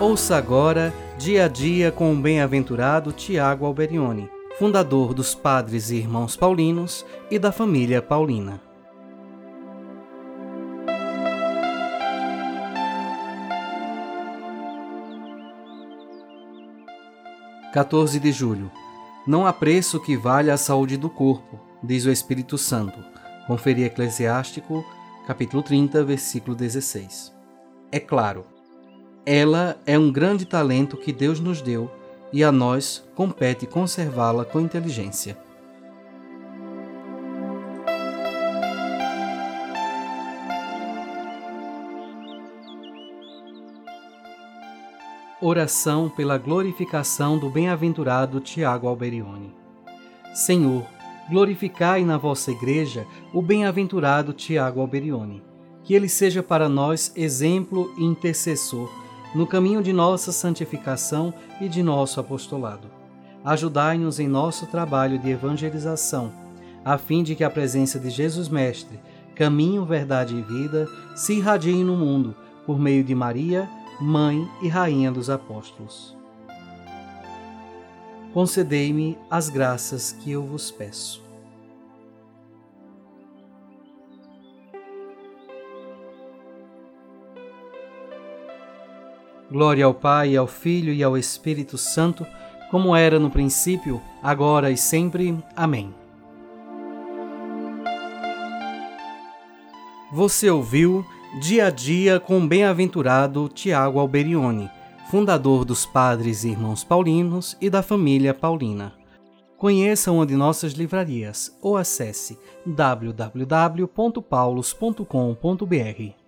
Ouça agora Dia a Dia com o bem-aventurado Tiago Alberione, fundador dos Padres e Irmãos Paulinos e da família Paulina. (14 de julho). Não há preço que valha a saúde do corpo, diz o Espírito Santo. Conferir Eclesiástico, capítulo 30, versículo 16. É claro, ela é um grande talento que Deus nos deu e a nós compete conservá-la com inteligência. Oração pela glorificação do bem-aventurado Tiago Alberione. Senhor, glorificai na vossa Igreja o bem-aventurado Tiago Alberione, que ele seja para nós exemplo e intercessor no caminho de nossa santificação e de nosso apostolado. Ajudai-nos em nosso trabalho de evangelização, a fim de que a presença de Jesus Mestre, caminho, verdade e vida, se irradie no mundo por meio de Maria, Mãe e Rainha dos Apóstolos. Concedei-me as graças que eu vos peço. Glória ao Pai, ao Filho e ao Espírito Santo, como era no princípio, agora e sempre. Amém. Você ouviu Dia a Dia com o bem-aventurado Tiago Alberione, fundador dos Padres e Irmãos Paulinos e da família Paulina. Conheça uma de nossas livrarias ou acesse www.paulos.com.br.